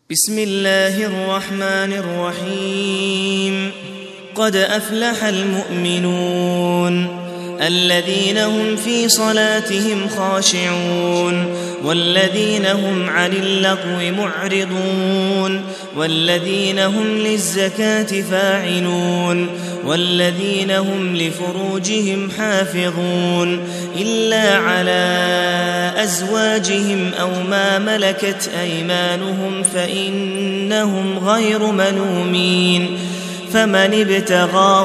بسم الله الرحمن الرحيم. قد أفلح المؤمنون الذين هم في صلاتهم خاشعون والذين هم عن اللغو معرضون والذين هم للزكاة فاعلون والذين هم لفروجهم حافظون إلا على أزواجهم أو ما ملكت أيمانهم فإنهم غير ملومين فمن ابتغى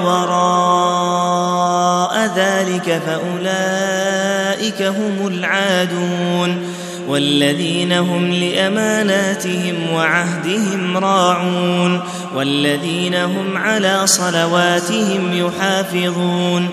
وراء ذلك فأولئك هم العادون والذين هم لأماناتهم وعهدهم راعون والذين هم على صلواتهم يحافظون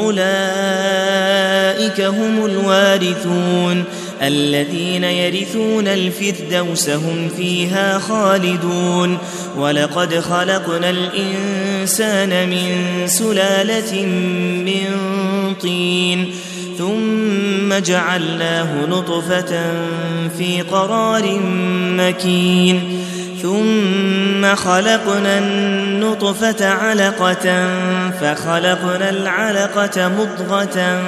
أولئك هم الوارثون الذين يرثون الفردوس هم فيها خالدون. ولقد خلقنا الإنسان من سلالة من طين ثم جعلناه نطفة في قرار مكين ثم خلقنا النطفة علقة فخلقنا العلقة مضغة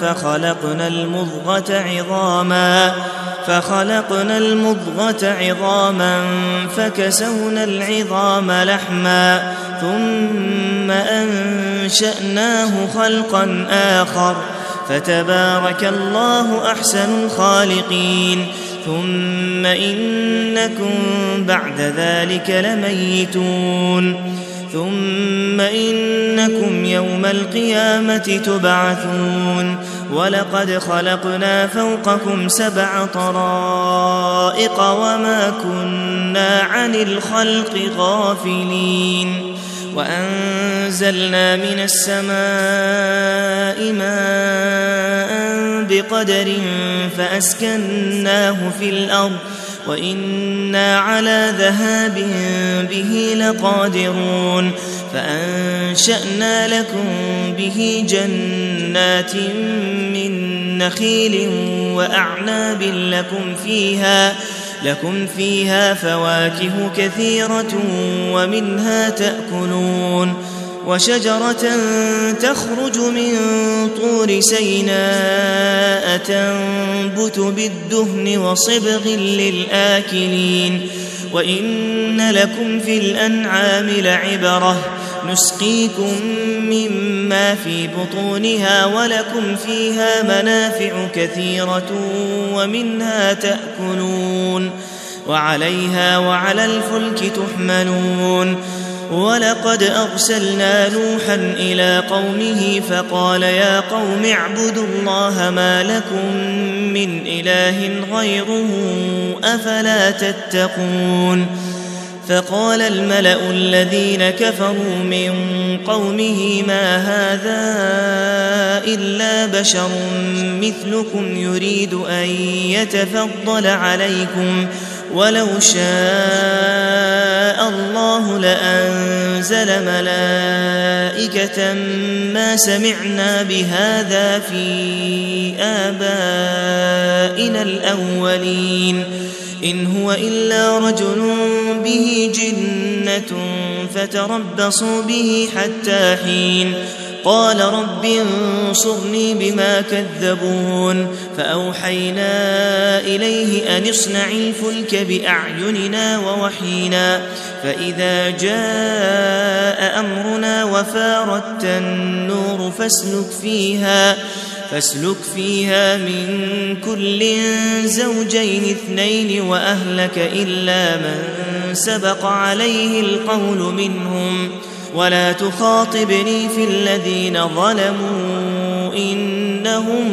فخلقنا المضغة عظاما فكسونا العظام لحما ثم أنشأناه خلقا آخر فتبارك الله أحسن الخالقين. ثم إنكم بعد ذلك لميتون ثم إنكم يوم القيامة تبعثون. ولقد خلقنا فوقكم 7 طرائق وما كنا عن الخلق غافلين وأنزلنا من السماء ماء بقدر فأسكناه في الأرض وإنا على ذهاب به لقادرون فأنشأنا لكم به جنات من نخيل وأعناب لكم فيها فواكه كثيرة ومنها تأكلون وشجرة تخرج من طور سيناء تنبت بالدهن وصبغ للآكلين وإن لكم في الأنعام لعبرة نسقيكم مما في بطونها ولكم فيها منافع كثيرة ومنها تأكلون وعليها وعلى الفلك تحملون. ولقد أرسلنا نوحا إلى قومه فقال يا قوم اعبدوا الله ما لكم من إله غيره أفلا تتقون. فقال الملأ الذين كفروا من قومه ما هذا إلا بشر مثلكم يريد أن يتفضل عليكم ولو شاء الله لأنزل ملائكة ما سمعنا بهذا في آبائنا الأولين إن هو إلا رجل به جنة فتربصوا به حتى حين. قال رب انصرني بما كذبون فأوحينا إليه أن اصنع الفلك بأعيننا ووحينا فإذا جاء أمرنا وفارت النور فاسلك فيها من كل زوجين 2 وأهلك إلا من سبق عليه القول منهم ولا تخاطبني في الذين ظلموا إنهم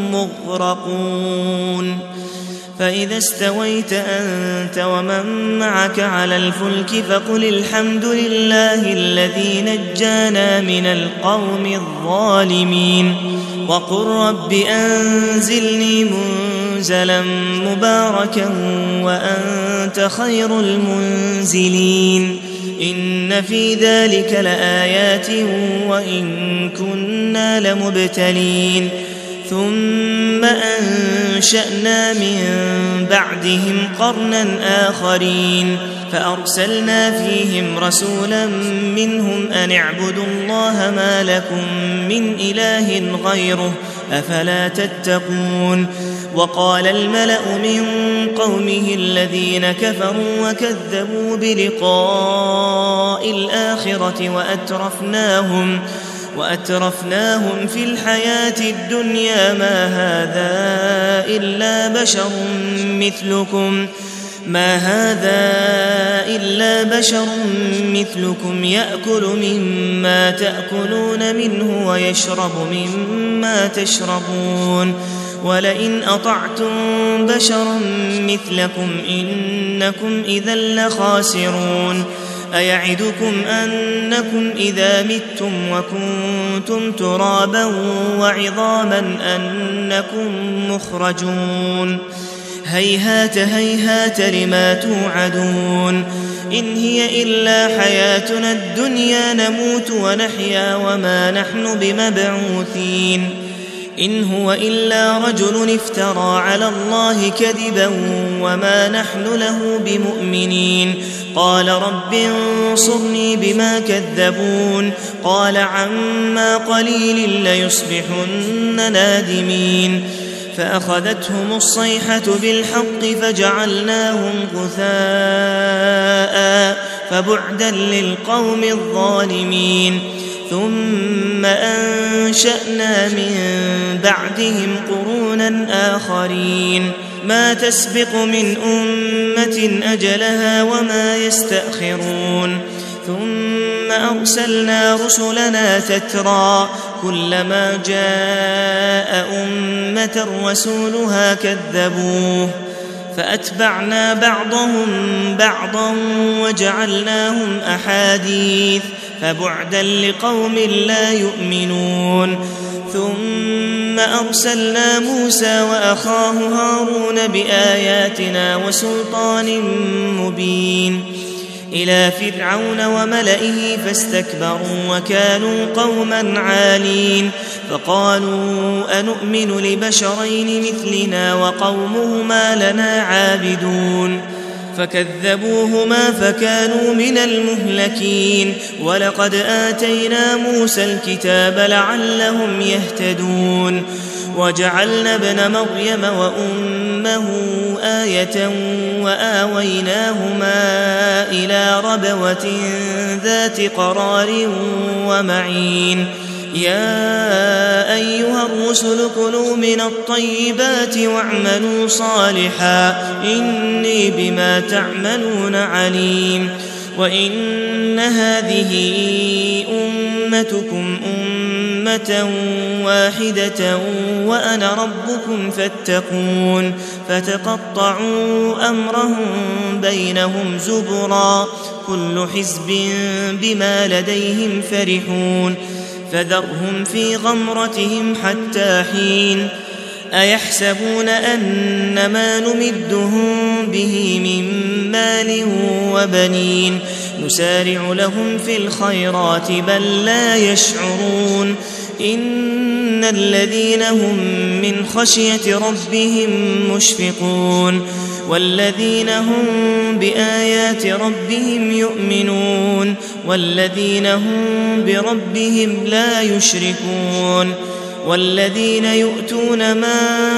مغرقون. فإذا استويت أنت ومن معك على الفلك فقل الحمد لله الذي نجانا من القوم الظالمين وقل رب أنزلني منزلا مباركا وأنت خير المنزلين. إن في ذلك لآيات وإن كنا لمبتلين ثم أنشأنا من بعدهم قرنا آخرين فأرسلنا فيهم رسولا منهم أن اعبدوا الله ما لكم من إله غيره أفلا تتقون. وقال الملأ من قومه الذين كفروا وكذبوا بلقاء الآخرة وأترفناهم في الحياة الدنيا ما هذا إلا بشر مثلكم يأكل مما تأكلون منه ويشرب مما تشربون ولئن أطعتم بشرا مثلكم إنكم إذا لخاسرون. أيعدكم أنكم إذا متم وكنتم ترابا وعظاما أنكم مخرجون هيهات هيهات لما توعدون إن هي إلا حياتنا الدنيا نموت ونحيا وما نحن بمبعوثين إن هو إلا رجل افترى على الله كذبا وما نحن له بمؤمنين. قال رب انصرني بما كذبون قال عما قليل ليصبحن نادمين فأخذتهم الصيحة بالحق فجعلناهم غثاء فبعدا للقوم الظالمين. ثم أنشأنا من بعدهم قرونا آخرين ما تسبق من أمة أجلها وما يستأخرون ثم أرسلنا رسلنا تترى كلما جاء أمة رسولها كذبوه فأتبعنا بعضهم بعضا وجعلناهم أحاديث فبعدا لقوم لا يؤمنون. ثم أرسلنا موسى وأخاه هارون بآياتنا وسلطان مبين إلى فرعون وملئه فاستكبروا وكانوا قوما عالين فقالوا أنؤمن لبشرين مثلنا وقومهما لنا عابدون فكذبوهما فكانوا من المهلكين. ولقد آتينا موسى الكتاب لعلهم يهتدون وجعلنا ابن مريم وأمه آية وآويناهما إلى ربوة ذات قرار ومعين. يا أيها الرسل كلوا من الطيبات واعملوا صالحا إني بما تعملون عليم. وإن هذه أمتكم أمة واحدة وأنا ربكم فاتقون فتقطعوا أمرهم بينهم زبرا كل حزب بما لديهم فرحون فذرهم في غمرتهم حتى حين. أيحسبون أن ما نمدهم به من مال وبنين نسارع لهم في الخيرات بل لا يشعرون إن الذين هم من خشية ربهم مشفقون والذين هم بآيات ربهم يؤمنون والذين هم بربهم لا يشركون والذين يؤتون ما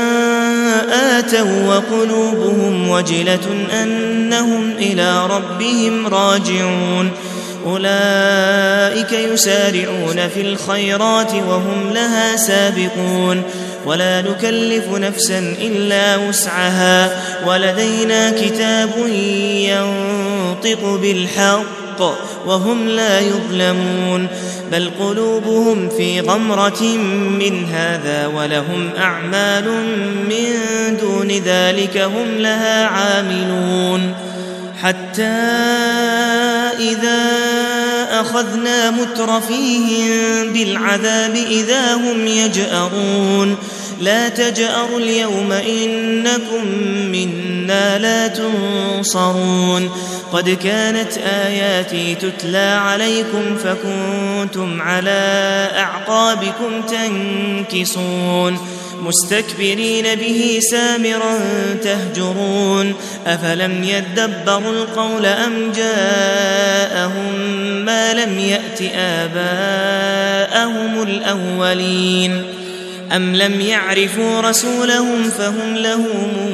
آتوا وقلوبهم وجلة أنهم إلى ربهم راجعون أولئك يسارعون في الخيرات وهم لها سابقون ولا نكلف نفسا إلا وسعها ولدينا كتاب ينطق بالحق وهم لا يظلمون بل قلوبهم في غمرة من هذا ولهم أعمال من دون ذلك هم لها عاملون حتى إذا أخذنا مترفيهم بالعذاب إذا هم يجأرون لا تجأروا اليوم إنكم منا لا تنصرون قد كانت آياتي تتلى عليكم فكنتم على أعقابكم تنكصون مستكبرين به سامرا تهجرون أفلم يدبروا القول أم جاءهم ما لم يأت آباءهم الأولين أم لم يعرفوا رسولهم فهم له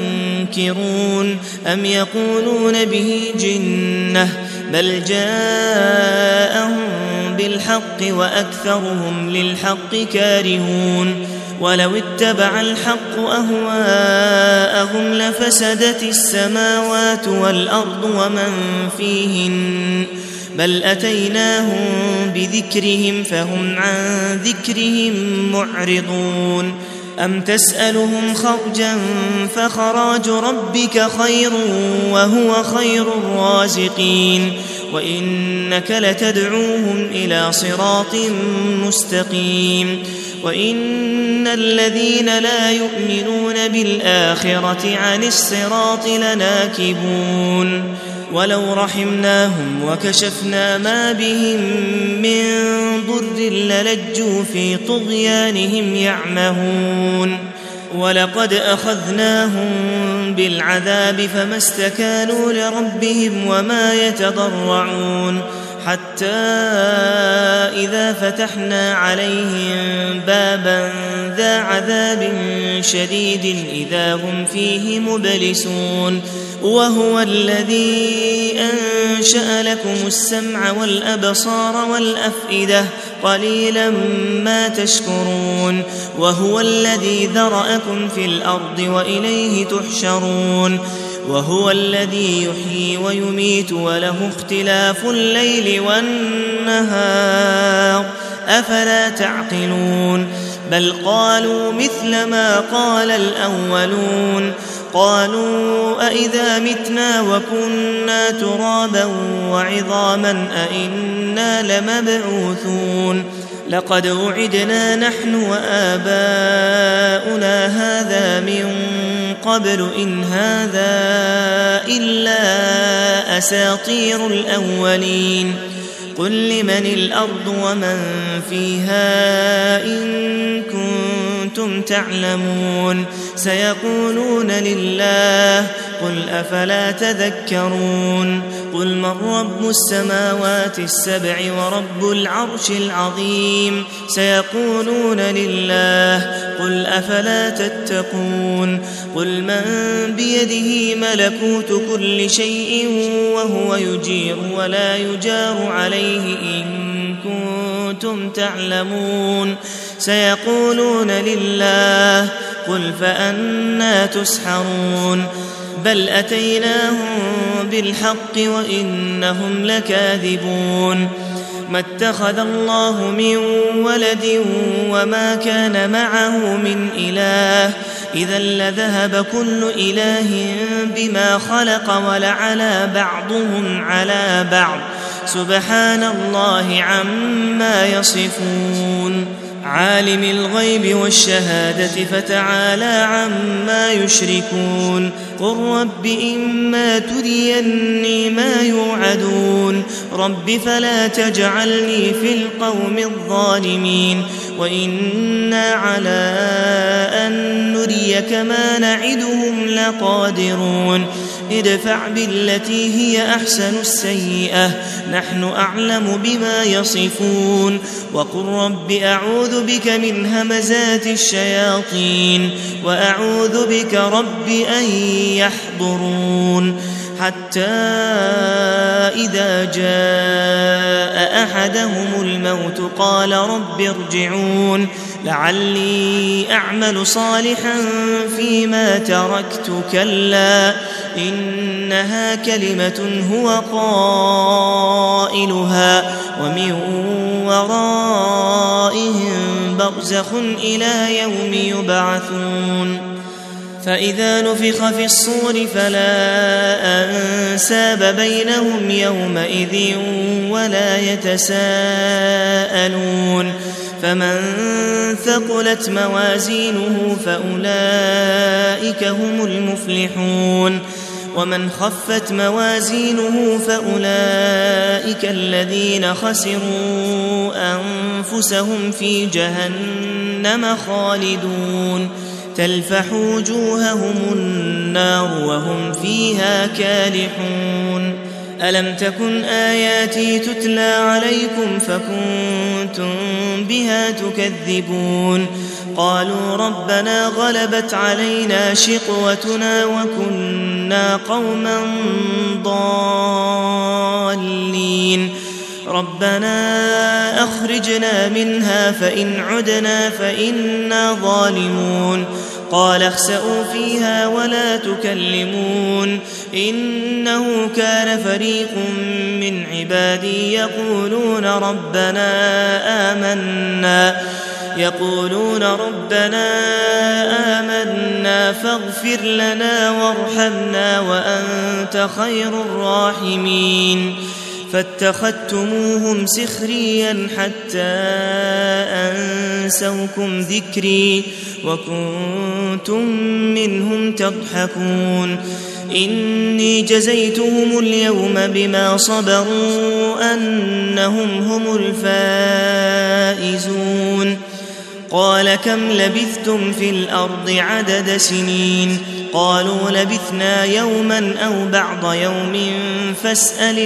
منكرون أم يقولون به جنة بل جاءهم بالحق وأكثرهم للحق كارهون ولو اتبع الحق أهواءهم لفسدت السماوات والأرض ومن فيهن بل أتيناهم بذكرهم فهم عن ذكرهم معرضون أم تسألهم خرجا فخراج ربك خير وهو خير الرازقين وإنك لتدعوهم إلى صراط مستقيم وإن الذين لا يؤمنون بالآخرة عن الصراط لناكبون ولو رحمناهم وكشفنا ما بهم من ضر للجوا في طغيانهم يعمهون ولقد أخذناهم بالعذاب فما استكانوا لربهم وما يتضرعون حتى إذا فتحنا عليهم بابا ذا عذاب شديد إذا هم فيه مبلسون وهو الذي أنشأ لكم السمع والأبصار والأفئدة قليلا ما تشكرون وهو الذي ذرأكم في الأرض وإليه تحشرون وهو الذي يحيي ويميت وله اختلاف الليل والنهار أفلا تعقلون بل قالوا مثل ما قال الأولون قالوا أئذا متنا وكنا ترابا وعظاما أئنا لمبعوثون لقد وعدنا نحن وآباؤنا هذا من قبل إن هذا إلا أساطير الأولين قل لمن الأرض ومن فيها إن كنتم تعلمون سيقولون لله قل أفلا تذكرون قل من رب السماوات السبع ورب العرش العظيم سيقولون لله قل أفلا تتقون قل من بيده ملكوت كل شيء وهو يجير ولا يجار عليه إن كنتم تعلمون سيقولون لله قل فأنا تسحرون بل أتيناهم بالحق وإنهم لكاذبون ما اتخذ الله من ولد وما كان معه من إله إذا لذهب كل إله بما خلق ولعلى بعضهم على بعض سبحان الله عما يصفون عالم الغيب والشهادة فتعالى عما يشركون قل رب إما تريني ما يوعدون رب فلا تجعلني في القوم الظالمين وإنا على أن نريك ما نعدهم لقادرون ادفع بالتي هي أحسن السيئة نحن أعلم بما يصفون وقل رب أعوذ بك من همزات الشياطين وأعوذ بك رب أن يحضرون حتى إذا جاء أحدهم الموت قال رب ارجعون لعلي أعمل صالحا فيما تركت كلا إنها كلمة هو قائلها ومن ورائهم برزخ إلى يوم يبعثون فإذا نفخ في الصور فلا أنساب بينهم يومئذ ولا يتساءلون فمن ثقلت موازينه فأولئك هم المفلحون ومن خفت موازينه فأولئك الذين خسروا أنفسهم في جهنم خالدون تلفح وجوههم النار وهم فيها كالحون ألم تكن آياتي تتلى عليكم فكنتم بها تكذبون قالوا ربنا غلبت علينا شقوتنا وكنا قوما ضالين ربنا أخرجنا منها فإن عدنا فإنا ظالمون قال اخسئوا فيها ولا تكلمون إنه كان فريق من عبادي يقولون ربنا آمنا فاغفر لنا وارحمنا وأنت خير الراحمين فاتخذتموهم سخريا حتى أنسوكم ذكري وكنتم منهم تضحكون إني جزيتهم اليوم بما صبروا أنهم هم الفائزون قال كم لبثتم في الأرض عدد سنين قالوا لبثنا يوما أو بعض يوم فاسأل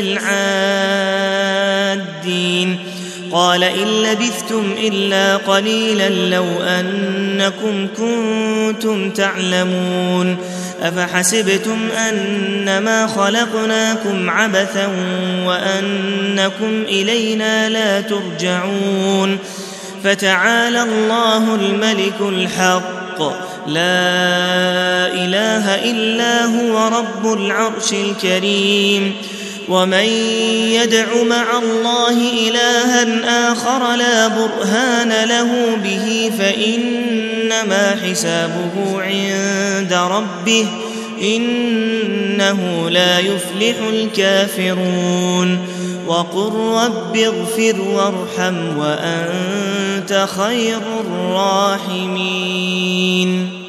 العادين قال إن لبثتم إلا قليلا لو أنكم كنتم تعلمون أفحسبتم أنما خلقناكم عبثا وأنكم إلينا لا ترجعون فتعالى الله الملك الحق لا إله إلا هو رب العرش الكريم ومن يدع مع الله إلها آخر لا برهان له به فإنما حسابه عند ربه إنه لا يفلح الكافرون وقل رب اغفر وارحم وأنت خير الراحمين